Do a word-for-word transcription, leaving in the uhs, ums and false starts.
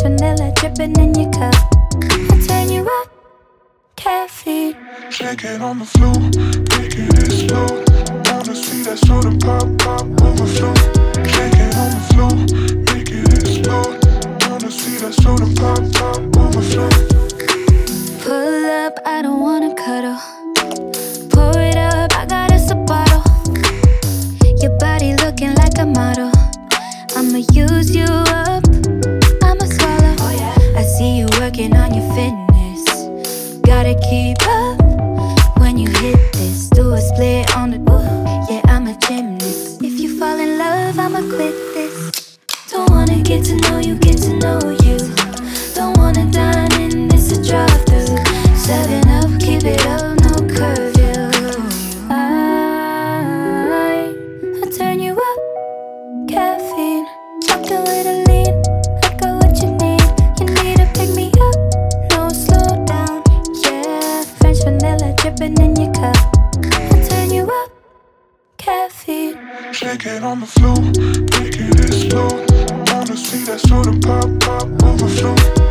French vanilla dripping in your cup. I turn you up, caffeine. Shake it on the floor, make it explode. Wanna see that soda pop, pop, overflow. Shake it on the floor, make it explode. Wanna see that soda pop, pop, overflow. Pull up, I don't wanna cuddle. Pour it up, I got us a bottle. Your body looking like a model. I'ma use you up, I'ma swallow. Oh, yeah. I see you working on your fitness. Gotta keep up when you hit this. Do a split on the ooh, yeah, I'm a gymnast. If you fall in love, I'ma quit this. Don't wanna get to know you, get to know you. Don't wanna dine in, it's a drive-through. Seven up, keep it up, no curfew. I, I turn you up, caffeine. Chocolate with a lean, I got what you need. You need to pick me up, no slow down. Yeah, French vanilla dripping in your cup. I turn you up, caffeine. Shake it on the floor, make it explode. Wanna see that soda pop, pop, overflow.